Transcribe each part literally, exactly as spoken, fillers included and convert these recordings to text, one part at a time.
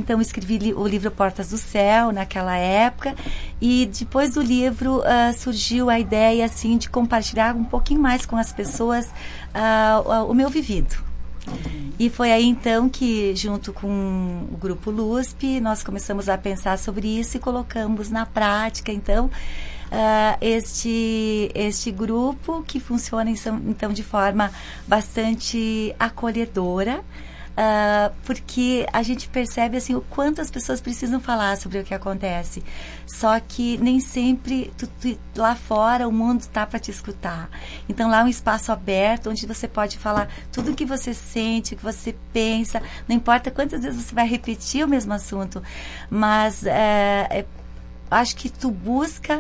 então, escrevi li- o livro Portas do Céu, naquela época, e depois do livro uh, surgiu a ideia, assim, de compartilhar um pouquinho mais com as pessoas uh, o, o meu vivido. Uhum. E foi aí, então, que, junto com o Grupo L U S P, nós começamos a pensar sobre isso e colocamos na prática, então, uh, este, este grupo que funciona, então, de forma bastante acolhedora, Uh, porque a gente percebe assim o quanto as pessoas precisam falar sobre o que acontece, só que nem sempre tu, tu, lá fora o mundo está para te escutar. Então lá é um espaço aberto onde você pode falar tudo o que você sente, o que você pensa, não importa quantas vezes você vai repetir o mesmo assunto, mas uh, é, acho que tu busca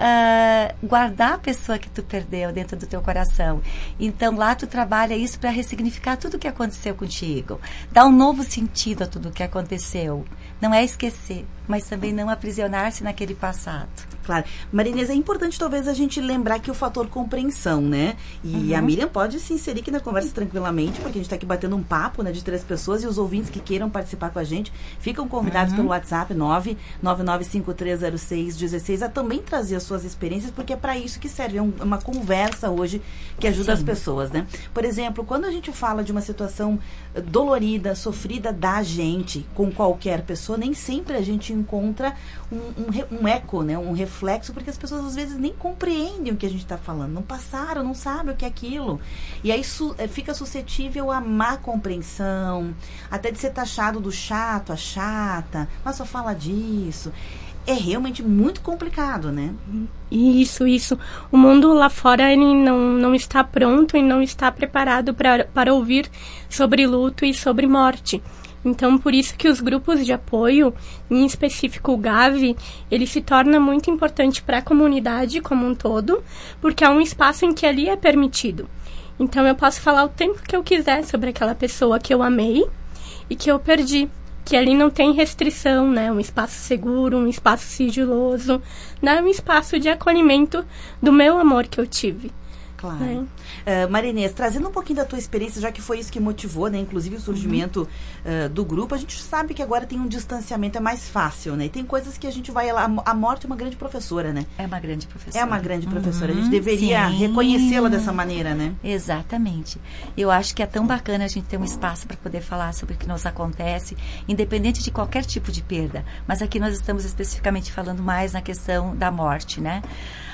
Uh, guardar a pessoa que tu perdeu dentro do teu coração. Então lá tu trabalha isso para ressignificar tudo o que aconteceu contigo, dar um novo sentido a tudo o que aconteceu. Não é esquecer, mas também não aprisionar-se naquele passado. Claro. Maria Inês, é importante talvez a gente lembrar que o fator compreensão, né? E uhum. a Miriam pode se inserir aqui na conversa tranquilamente, porque a gente está aqui batendo um papo, né, de três pessoas, e os ouvintes que queiram participar com a gente ficam convidados uhum. pelo WhatsApp nove nove nove cinco três zero seis um seis a também trazer as suas experiências, porque é para isso que serve, é um, uma conversa hoje que ajuda Sim. as pessoas, né? Por exemplo, quando a gente fala de uma situação dolorida, sofrida da gente com qualquer pessoa, nem sempre a gente encontra um, um, um eco, né? Um reflexo, porque as pessoas às vezes nem compreendem o que a gente está falando, não passaram, não sabem o que é aquilo. E aí su, fica suscetível a má compreensão, até de ser taxado do chato, a chata, mas só fala disso. É realmente muito complicado, né? Isso, isso. O mundo lá fora, ele não, não está pronto e não está preparado pra, para ouvir sobre luto e sobre morte. Então, por isso que os grupos de apoio, em específico o Gavi, ele se torna muito importante para a comunidade como um todo, porque é um espaço em que ali é permitido. Então, eu posso falar o tempo que eu quiser sobre aquela pessoa que eu amei e que eu perdi. Que ali não tem restrição, né? Um espaço seguro, um espaço sigiloso, né? Um espaço de acolhimento do meu amor que eu tive. Claro. Né? Uh, Maria Inês, trazendo um pouquinho da tua experiência, já que foi isso que motivou, né? Inclusive o surgimento uhum. uh, do grupo, a gente sabe que agora tem um distanciamento, é mais fácil, né? E tem coisas que a gente vai lá, a morte é uma grande professora, né? É uma grande professora. É uma grande professora, uhum, a gente deveria sim. reconhecê-la dessa maneira, né? Exatamente. Eu acho que é tão bacana a gente ter um espaço para poder falar sobre o que nos acontece, independente de qualquer tipo de perda. Mas aqui nós estamos especificamente falando mais na questão da morte, né?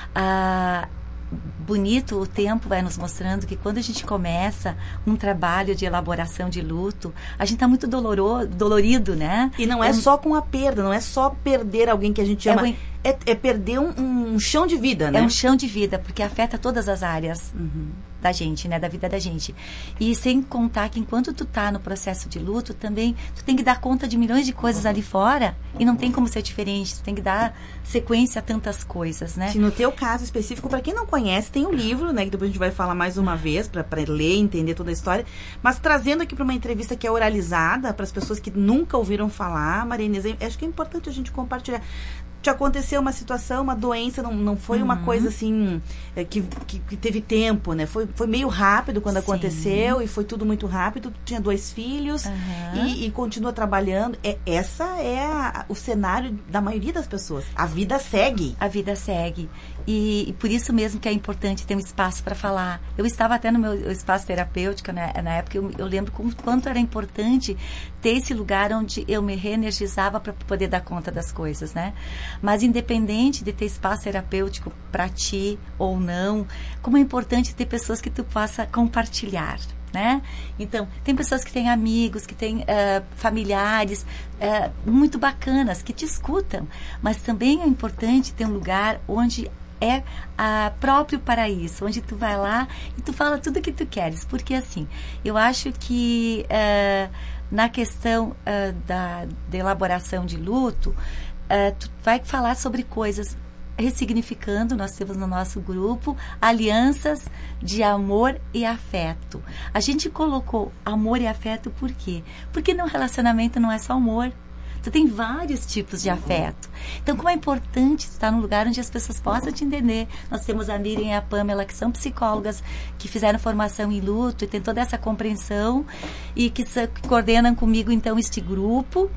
Ah, bonito, o tempo vai nos mostrando que quando a gente começa um trabalho de elaboração de luto, a gente está muito doloroso, dolorido, né? E não é, é só com a perda, não é só perder alguém que a gente ama, é, é, é perder um, um chão de vida, né? É um chão de vida, porque afeta todas as áreas uhum. da gente, né? Da vida da gente. E sem contar que enquanto tu tá no processo de luto, também tu tem que dar conta de milhões de coisas ali fora e não tem como ser diferente, tu tem que dar sequência a tantas coisas, né? Se no teu caso específico, para quem não conhece, tem o um livro, né? Que depois a gente vai falar mais uma vez para ler, entender toda a história, mas trazendo aqui para uma entrevista que é oralizada, para as pessoas que nunca ouviram falar, Maria Inês, acho que é importante a gente compartilhar. Te aconteceu uma situação, uma doença, não, não foi uhum. uma coisa assim, é, que, que, que teve tempo, né? Foi, foi meio rápido quando Sim. aconteceu e foi tudo muito rápido. Tinha dois filhos uhum. e, e continua trabalhando. É, essa é a, o cenário da maioria das pessoas. A vida segue. A vida segue. E, e por isso mesmo que é importante ter um espaço para falar. Eu estava até no meu espaço terapêutico, né? Na época, eu, eu lembro como, quanto era importante ter esse lugar onde eu me reenergizava para poder dar conta das coisas, né? Mas independente de ter espaço terapêutico para ti ou não, como é importante ter pessoas que tu possa compartilhar, né? Então, tem pessoas que têm amigos, que têm uh, familiares uh, muito bacanas, que te escutam, mas também é importante ter um lugar onde é a próprio para isso, onde tu vai lá e tu fala tudo o que tu queres, porque assim, eu acho que uh, na questão uh, da, da elaboração de luto, Uh, tu vai falar sobre coisas ressignificando. Nós temos no nosso grupo alianças de amor e afeto. A gente colocou amor e afeto por quê? Porque no relacionamento não é só amor. Tu tem vários tipos de afeto. Então, como é importante estar num lugar onde as pessoas possam te entender. Nós temos a Miriam e a Pamela, que são psicólogas, que fizeram formação em luto e tem toda essa compreensão e que, que coordenam comigo, então, este grupo.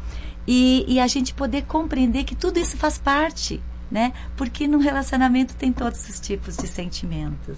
E, e a gente poder compreender que tudo isso faz parte, né? Porque no relacionamento tem todos os tipos de sentimentos.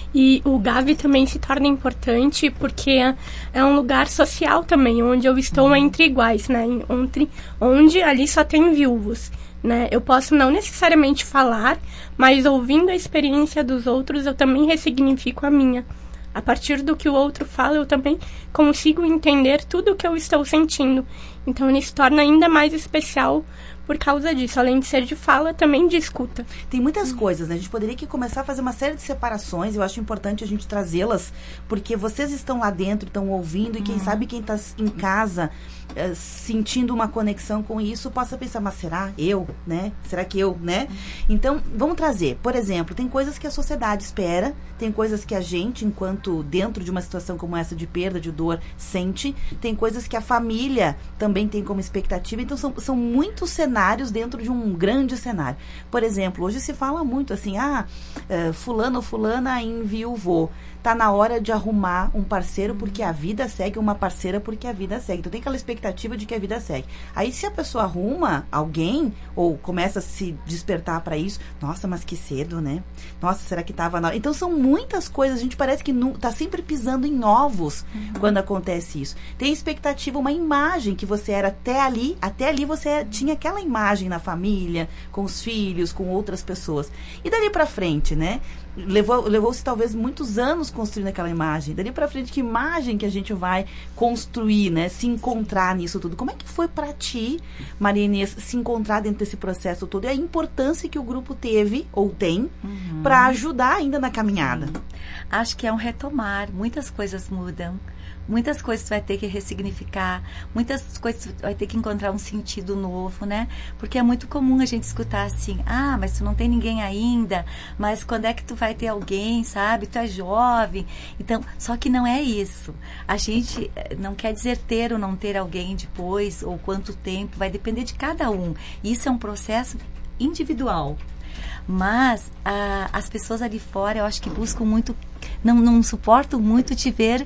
E o Gavi também se torna importante porque é um lugar social também, onde eu estou uhum. entre iguais, né? Onde, onde ali só tem viúvos, né? Eu posso não necessariamente falar, mas ouvindo a experiência dos outros, eu também ressignifico a minha. A partir do que o outro fala, eu também consigo entender tudo o que eu estou sentindo. Então, ele se torna ainda mais especial por causa disso. Além de ser de fala, também de escuta. Tem muitas coisas, né? A gente poderia aqui começar a fazer uma série de separações. Eu acho importante a gente trazê-las, porque vocês estão lá dentro, estão ouvindo, e quem uhum. sabe quem está em casa uh, sentindo uma conexão com isso, possa pensar, mas será eu, né? Será que eu, né? Uhum. Então, vamos trazer. Por exemplo, tem coisas que a sociedade espera, tem coisas que a gente, enquanto dentro de uma situação como essa de perda, de dor, sente, tem coisas que a família também tem como expectativa. Então, são, são muitos cenários dentro de um grande cenário. Por exemplo, hoje se fala muito assim, ah, uh, fulano ou fulana enviuvou. Tá na hora de arrumar um parceiro porque a vida segue, uma parceira porque a vida segue. Então tem aquela expectativa de que a vida segue. Aí se a pessoa arruma alguém, ou começa a se despertar para isso, nossa, mas que cedo, né? Nossa, será que tava na... Então são muitas coisas, a gente parece que nu... tá sempre pisando em ovos uhum. quando acontece isso. Tem expectativa, uma imagem que você era até ali, até ali você tinha aquela imagem na família, com os filhos, com outras pessoas. E dali para frente, né? Levou, levou-se talvez muitos anos construindo aquela imagem. Dali pra frente, que imagem que a gente vai construir, né? Se encontrar nisso tudo. Como é que foi pra ti, Maria Inês, se encontrar dentro desse processo todo? E a importância que o grupo teve, ou tem, uhum. pra ajudar ainda na caminhada? Sim. Acho que é um retomar. Muitas coisas mudam. Muitas coisas tu vai ter que ressignificar, muitas coisas tu vai ter que encontrar um sentido novo, né? Porque é muito comum a gente escutar assim, ah, mas tu não tem ninguém ainda, mas quando é que tu vai ter alguém, sabe? Tu é jovem. Então, só que não é isso. A gente não quer dizer ter ou não ter alguém depois, ou quanto tempo, vai depender de cada um. Isso é um processo individual. Mas ah, as pessoas ali fora, eu acho que buscam muito, não, não suportam muito te ver,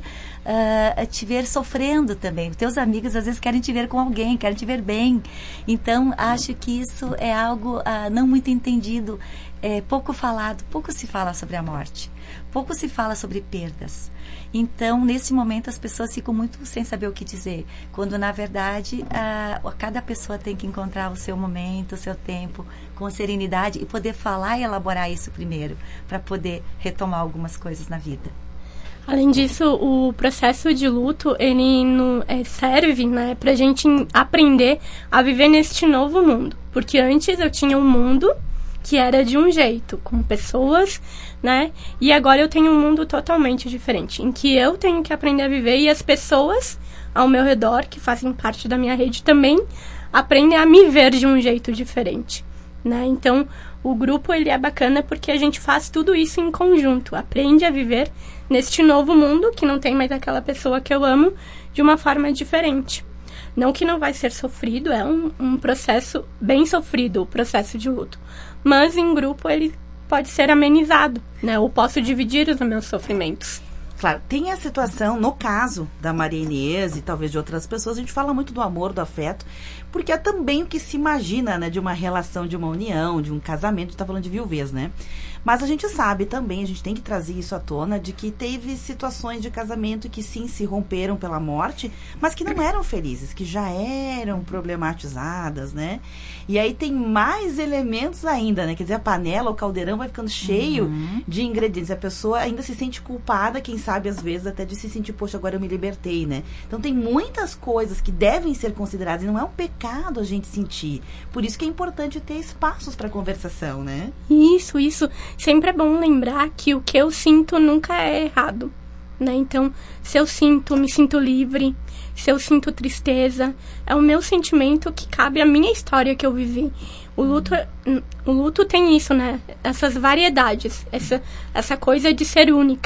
uh, te ver sofrendo também. Os teus amigos às vezes querem te ver com alguém, querem te ver bem. Então, acho que isso é algo uh, não muito entendido, é, pouco falado, pouco se fala sobre a morte, pouco se fala sobre perdas. Então, nesse momento, as pessoas ficam muito sem saber o que dizer, quando, na verdade, uh, cada pessoa tem que encontrar o seu momento, o seu tempo, com serenidade, e poder falar e elaborar isso primeiro, para poder retomar algumas coisas na vida. Além disso, o processo de luto, ele no, é, serve, né, para a gente aprender a viver neste novo mundo. Porque antes eu tinha um mundo que era de um jeito, com pessoas, né? E agora eu tenho um mundo totalmente diferente, em que eu tenho que aprender a viver, e as pessoas ao meu redor, que fazem parte da minha rede, também aprendem a me ver de um jeito diferente, né? Então, o grupo, ele é bacana porque a gente faz tudo isso em conjunto, aprende a viver neste novo mundo, que não tem mais aquela pessoa que eu amo, de uma forma diferente. Não que não vai ser sofrido, é um, um processo bem sofrido, o processo de luto. Mas em grupo ele pode ser amenizado, né? Eu posso dividir os meus sofrimentos. Claro, tem a situação, no caso da Maria Inês e talvez de outras pessoas, a gente fala muito do amor, do afeto, porque é também o que se imagina, né, de uma relação, de uma união, de um casamento, a gente tá falando de viuvez, né? Mas a gente sabe também, a gente tem que trazer isso à tona, de que teve situações de casamento que sim se romperam pela morte, mas que não eram felizes, que já eram problematizadas, né? E aí tem mais elementos ainda, né? Quer dizer, a panela, o caldeirão vai ficando cheio uhum. de ingredientes. A pessoa ainda se sente culpada, quem sabe às vezes até de se sentir, poxa, agora eu me libertei, né? Então tem muitas coisas que devem ser consideradas, e não é um pecado a gente sentir. Por isso que é importante ter espaços para conversação, né? Isso, isso. Sempre é bom lembrar que o que eu sinto nunca é errado, né? Então, se eu sinto, me sinto livre, se eu sinto tristeza, é o meu sentimento que cabe à minha história que eu vivi. O luto, o luto tem isso, né? Essas variedades, essa, essa coisa de ser única,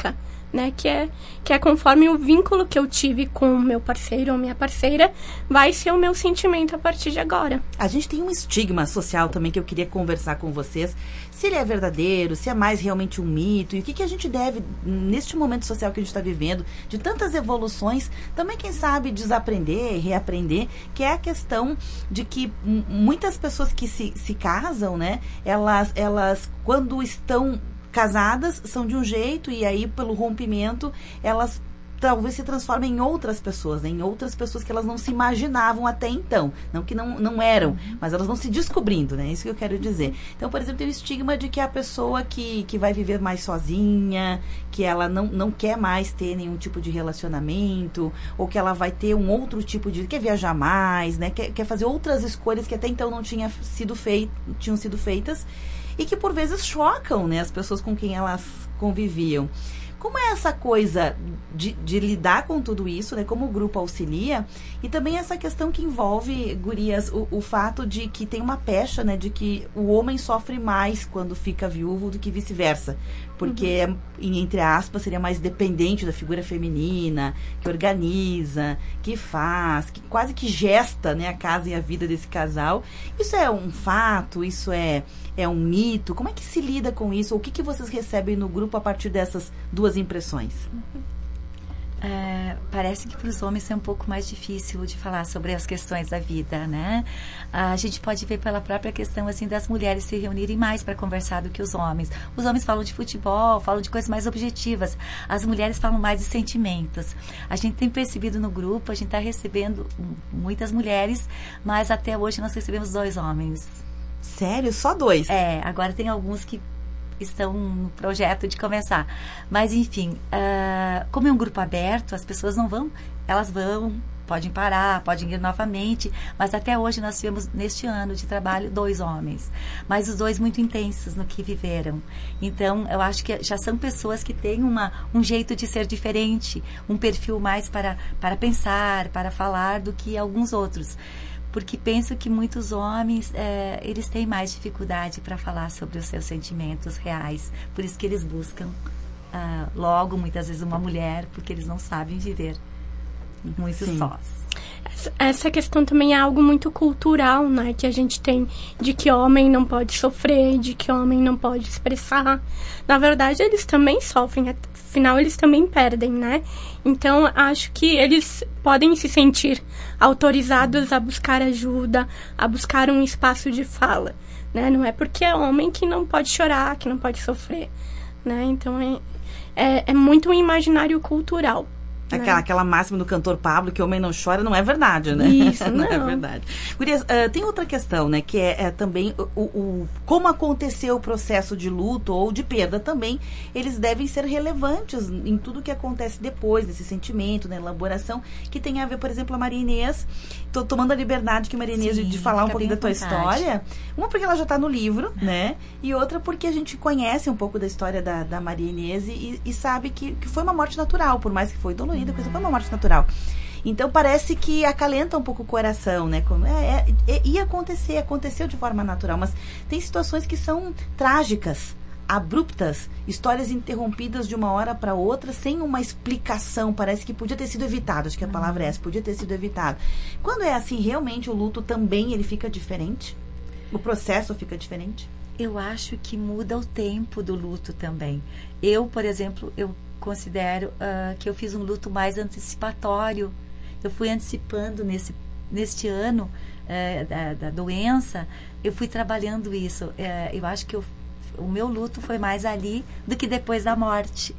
né? Que é, que é conforme o vínculo que eu tive com o meu parceiro ou minha parceira, vai ser o meu sentimento a partir de agora. A gente tem um estigma social também que eu queria conversar com vocês. Se ele é verdadeiro, se é mais realmente um mito, e o que, que a gente deve, neste momento social que a gente está vivendo, de tantas evoluções, também, quem sabe, desaprender, reaprender, que é a questão de que m- muitas pessoas que se, se casam, né, elas, elas, quando estão casadas, são de um jeito, e aí, pelo rompimento, elas talvez se transformem em outras pessoas, né? Em outras pessoas que elas não se imaginavam até então. Não que não, não eram, mas elas vão se descobrindo, né? Isso que eu quero dizer. Então, por exemplo, tem o estigma de que a pessoa que, que vai viver mais sozinha, que ela não, não quer mais ter nenhum tipo de relacionamento, ou que ela vai ter um outro tipo de... quer viajar mais, né? Quer, quer fazer outras escolhas que até então não tinha sido fei, tinham sido feitas, e que por vezes chocam, né, as pessoas com quem elas conviviam. Como é essa coisa de, de lidar com tudo isso, né? Como o grupo auxilia, e também essa questão que envolve, gurias, o, o fato de que tem uma pecha, né? De que o homem sofre mais quando fica viúvo do que vice-versa. Porque, uhum. entre aspas, seria mais dependente da figura feminina, que organiza, que faz, que quase que gesta, né, a casa e a vida desse casal. Isso é um fato? Isso é, é um mito? Como é que se lida com isso? O que, que vocês recebem no grupo a partir dessas duas impressões? Uhum. É, parece que para os homens é um pouco mais difícil de falar sobre as questões da vida, né? A gente pode ver pela própria questão, assim, das mulheres se reunirem mais para conversar do que os homens. Os homens falam de futebol, falam de coisas mais objetivas. As mulheres falam mais de sentimentos. A gente tem percebido no grupo, a gente está recebendo muitas mulheres, mas até hoje nós recebemos dois homens. Sério? Só dois? É, agora tem alguns que estão no projeto de começar. Mas, enfim, uh, como é um grupo aberto, as pessoas não vão, elas vão, podem parar, podem ir novamente, mas até hoje nós tivemos, neste ano de trabalho, dois homens, mas os dois muito intensos no que viveram. Então, eu acho que já são pessoas que têm uma, um jeito de ser diferente, um perfil mais para, para pensar, para falar do que alguns outros. Porque penso que muitos homens, é, eles têm mais dificuldade para falar sobre os seus sentimentos reais. Por isso que eles buscam uh, logo, muitas vezes, uma mulher, porque eles não sabem viver muito Sim. sós. Essa questão também é algo muito cultural, né? Que a gente tem de que homem não pode sofrer, de que homem não pode expressar. Na verdade, eles também sofrem, afinal, eles também perdem, né? Então, acho que eles podem se sentir autorizados a buscar ajuda, a buscar um espaço de fala, né? Não é porque é homem que não pode chorar, que não pode sofrer, né? Então, é, é, é muito um imaginário cultural. Aquela, aquela máxima do cantor Pablo, que homem não chora, não é verdade, né? Isso, não. não é verdade. Gurias, uh, tem outra questão, né? Que é, é também o, o, como aconteceu o processo de luto ou de perda também. Eles devem ser relevantes em tudo que acontece depois, nesse sentimento, na elaboração, que tem a ver, por exemplo, a Maria Inês. Tô tomando a liberdade que Maria Inês Sim, de falar um pouquinho da tua vontade. História. Uma porque ela já está no livro, né? E outra porque a gente conhece um pouco da história da, da Maria Inês e, e sabe que, que foi uma morte natural, por mais que foi dolorida, coisa, foi uma morte natural. Então parece que acalenta um pouco o coração, né? Como é, é, é, ia acontecer, aconteceu de forma natural, mas tem situações que são trágicas, abruptas, histórias interrompidas de uma hora para outra, sem uma explicação. Parece que podia ter sido evitado, acho que a palavra é essa, podia ter sido evitado. Quando é assim, realmente o luto também ele fica diferente? O processo fica diferente? Eu acho que muda o tempo do luto também. Eu, por exemplo, eu considero uh, que eu fiz um luto mais antecipatório. Eu fui antecipando nesse, neste ano uh, da, da doença, eu fui trabalhando isso. Uh, eu acho que eu, o meu luto foi mais ali do que depois da morte.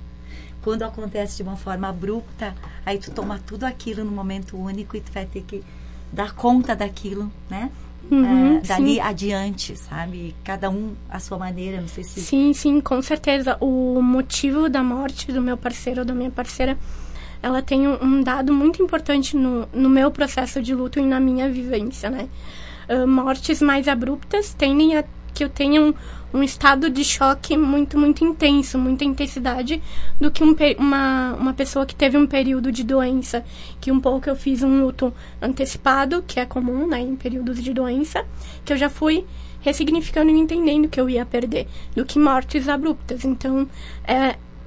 Quando acontece de uma forma abrupta, aí tu toma tudo aquilo num momento único e tu vai ter que dar conta daquilo, né? Uhum, uh, dali sim. adiante, sabe? Cada um à sua maneira, não sei se... Sim, sim, com certeza. O motivo da morte do meu parceiro ou da minha parceira, ela tem um, um dado muito importante no, no meu processo de luto e na minha vivência, né? Uh, mortes mais abruptas tendem a que eu tenha um, um estado de choque muito, muito intenso, muita intensidade, do que um, uma, uma pessoa que teve um período de doença, que um pouco eu fiz um luto antecipado, que é comum, né, em períodos de doença, que eu já fui ressignificando e entendendo que eu ia perder, do que mortes abruptas. Então, é,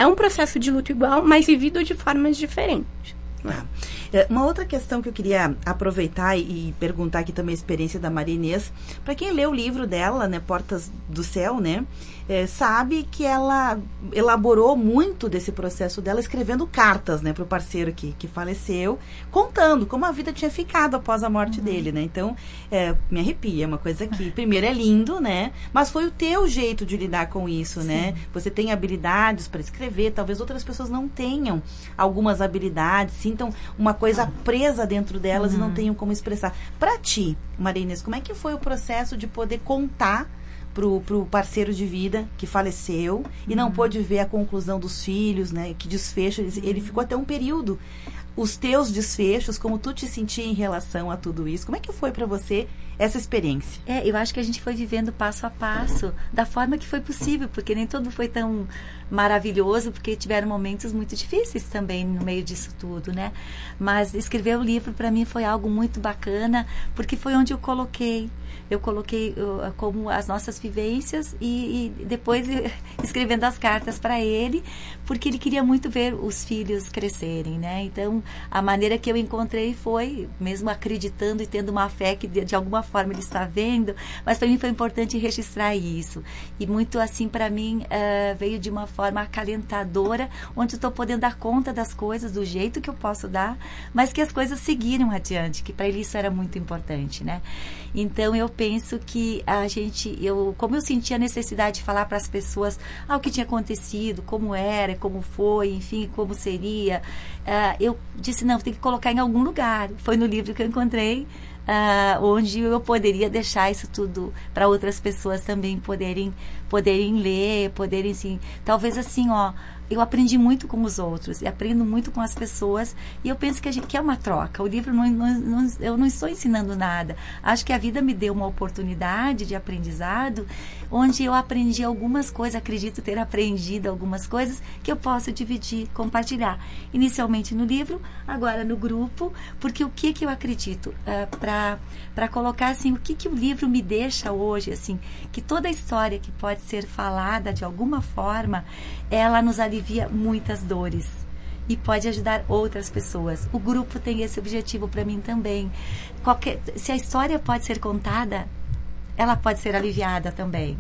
é um processo de luto igual, mas vivido de formas diferentes. Tá. Uma outra questão que eu queria aproveitar e, e perguntar aqui também a experiência da Maria Inês, para quem lê o livro dela, né, Portas do Céu, né, é, sabe que ela elaborou muito desse processo dela escrevendo cartas, né, para o parceiro que, que faleceu, contando como a vida tinha ficado após a morte uhum. dele, né, então é, me arrepia, é uma coisa que primeiro é lindo, né, mas foi o teu jeito de lidar com isso, Sim. né, você tem habilidades para escrever, talvez outras pessoas não tenham algumas habilidades, sintam uma coisa presa dentro delas uhum. e não tenham como expressar. Para ti, Maria Inês, como é que foi o processo de poder contar pro, pro parceiro de vida que faleceu uhum. e não pôde ver a conclusão dos filhos, né? Que desfecho, ele, ele ficou até um período. Os teus desfechos, como tu te sentia em relação a tudo isso, como é que foi para você essa experiência? É, eu acho que a gente foi vivendo passo a passo, da forma que foi possível, porque nem tudo foi tão maravilhoso, porque tiveram momentos muito difíceis também no meio disso tudo, né? Mas escrever o livro para mim foi algo muito bacana, porque foi onde eu coloquei eu coloquei uh, como as nossas vivências e, e depois escrevendo as cartas para ele, porque ele queria muito ver os filhos crescerem, né? Então, a maneira que eu encontrei foi, mesmo acreditando e tendo uma fé que de, de alguma forma ele está vendo, mas para mim foi importante registrar isso. E muito assim, para mim, uh, veio de uma forma acalentadora, onde eu estou podendo dar conta das coisas do jeito que eu posso dar, mas que as coisas seguiram adiante, que para ele isso era muito importante, né? Então, eu penso que a gente, eu, como eu senti a necessidade de falar para as pessoas ah, o que tinha acontecido, como era, como foi, enfim, como seria, uh, eu disse, não, tem que colocar em algum lugar. Foi no livro que eu encontrei, uh, onde eu poderia deixar isso tudo para outras pessoas também poderem, poderem ler, poderem, assim, talvez assim, ó, eu aprendi muito com os outros, e aprendo muito com as pessoas, e eu penso que, a gente, que é uma troca. O livro, não, não, não, eu não estou ensinando nada. Acho que a vida me deu uma oportunidade de aprendizado, onde eu aprendi algumas coisas, acredito ter aprendido algumas coisas, que eu posso dividir, compartilhar. Inicialmente no livro, agora no grupo, porque o que, que eu acredito? Uh, para para colocar, assim, o que, que o livro me deixa hoje, assim, que toda a história que pode ser falada de alguma forma, ela nos alivia muitas dores e pode ajudar outras pessoas. O grupo tem esse objetivo para mim também. Qualquer, se a história pode ser contada, ela pode ser aliviada também.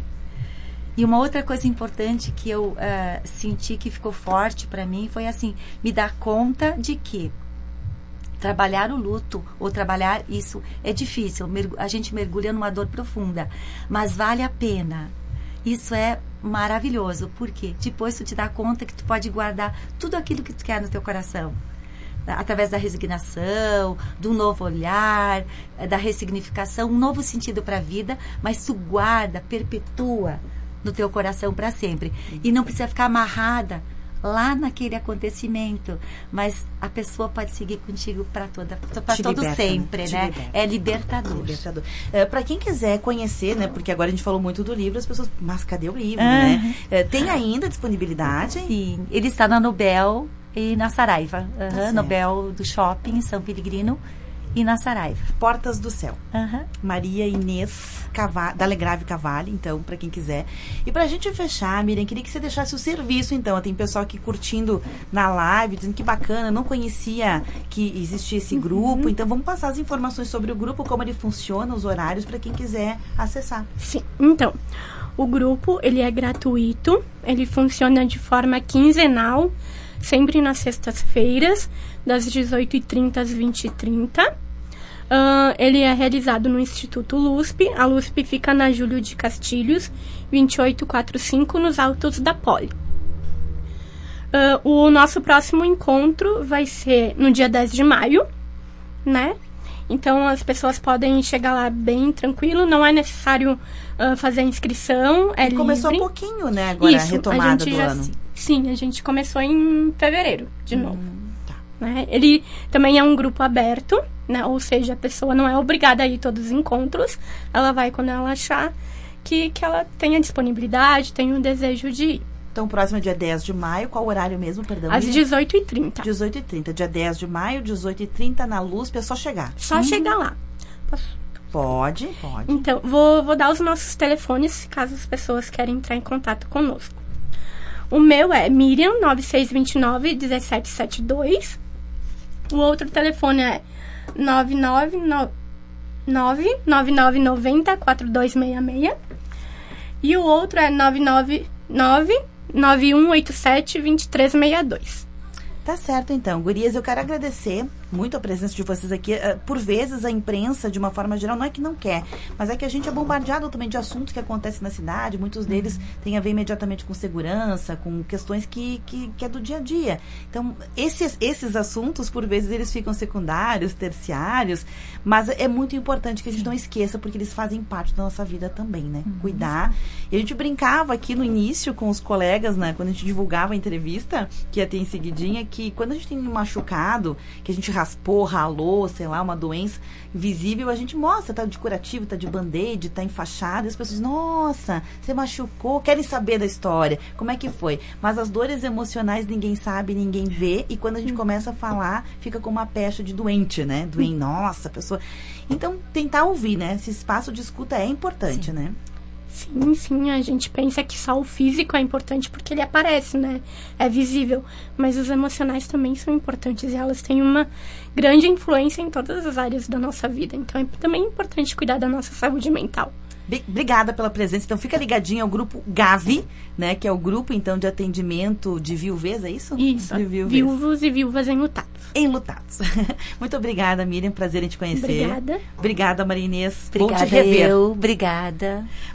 E uma outra coisa importante que eu uh, senti que ficou forte para mim foi assim, me dar conta de que trabalhar o luto ou trabalhar isso é difícil. A gente mergulha numa dor profunda, mas vale a pena. Isso é maravilhoso, porque depois tu te dá conta que tu pode guardar tudo aquilo que tu quer no teu coração, através da resignação, do novo olhar, da ressignificação, um novo sentido para a vida, mas tu guarda, perpetua no teu coração para sempre. E não precisa ficar amarrada lá naquele acontecimento, mas a pessoa pode seguir contigo para toda, para todo liberta, sempre, né? Liberta. É libertador. libertador. É, para quem quiser conhecer, né? Porque agora a gente falou muito do livro, as pessoas, mas cadê o livro, uhum. né? É, tem ainda disponibilidade? Sim, ele está na Nobel e na Saraiva. Uhum, tá Nobel do Shopping, em São Pellegrino, e na Saraiva. Portas do Céu. Uhum. Maria Inês Cavalli, da Legrave Cavalli, então, para quem quiser. E pra gente fechar, Miriam, queria que você deixasse o serviço, então. Tem pessoal aqui curtindo na live, dizendo que bacana, não conhecia que existia esse grupo. Uhum. Então, vamos passar as informações sobre o grupo, como ele funciona, os horários, para quem quiser acessar. Sim, então, o grupo, ele é gratuito, ele funciona de forma quinzenal, sempre nas sextas-feiras, das dezoito e trinta às vinte e trinta. Uh, ele é realizado no Instituto L U S P. A L U S P fica na Júlio de Castilhos, vinte e oito quarenta e cinco, nos altos da Poli. Uh, o nosso próximo encontro vai ser no dia dez de maio, né? Então, as pessoas podem chegar lá bem tranquilo, não é necessário uh, fazer a inscrição, é livre. Começou há pouquinho, né, agora Isso, a retomada a gente do já, ano. Sim, a gente começou em fevereiro, de hum, novo. Tá. Né? Ele também é um grupo aberto, né? Ou seja, a pessoa não é obrigada a ir todos os encontros, ela vai quando ela achar que, que ela tenha disponibilidade, tenha um desejo de ir. Então, próximo é dia dez de maio. Qual o horário mesmo, perdão? Às dezoito e trinta. dezoito e trinta. Dia dez de maio, dezoito e trinta, na L U S P. É só chegar. Só hum. chegar lá. Posso? Pode, pode. Então, vou, vou dar os nossos telefones, caso as pessoas querem entrar em contato conosco. O meu é Miriam, nove seis dois nove, um sete sete dois. O outro telefone é nove nove nove nove nove nove zero, quatro dois seis seis. E o outro é nove nove nove, nove um oito sete, dois três seis dois. Tá certo, então. Gurias, eu quero agradecer muito a presença de vocês aqui. Uh, por vezes, a imprensa, de uma forma geral, não é que não quer, mas é que a gente é bombardeado também de assuntos que acontecem na cidade. Muitos deles têm a ver imediatamente com segurança, com questões que, que, que é do dia a dia. Então, esses, esses assuntos, por vezes, eles ficam secundários, terciários, mas é muito importante que a gente não esqueça, porque eles fazem parte da nossa vida também, né? Uhum. Cuidar. E a gente brincava aqui no início com os colegas, né? Quando a gente divulgava a entrevista, que ia ter em seguidinha, que quando a gente tem um machucado, que a gente raspou, ralou, sei lá, uma doença visível, a gente mostra, tá de curativo, tá de band-aid, tá enfaixado, e as pessoas, nossa, você machucou, querem saber da história, como é que foi? Mas as dores emocionais ninguém sabe, ninguém vê, e quando a gente começa a falar, fica como uma pecha de doente, né? Doente, nossa, a pessoa... Então, tentar ouvir, né? Esse espaço de escuta é importante, Sim. né? Sim, sim, a gente pensa que só o físico é importante porque ele aparece, né? É visível. Mas os emocionais também são importantes e elas têm uma grande influência em todas as áreas da nossa vida. Então é também importante cuidar da nossa saúde mental. Obrigada pela presença. Então fica ligadinho ao grupo Gavi, né? Que é o grupo, então, de atendimento de viúvês, é isso? Isso, de viúvês. Viúvos e viúvas enlutados. Enlutados. Muito obrigada, Miriam. Prazer em te conhecer. Obrigada. Obrigada, Maria Inês. Obrigada, Bom te rever. eu. Obrigada.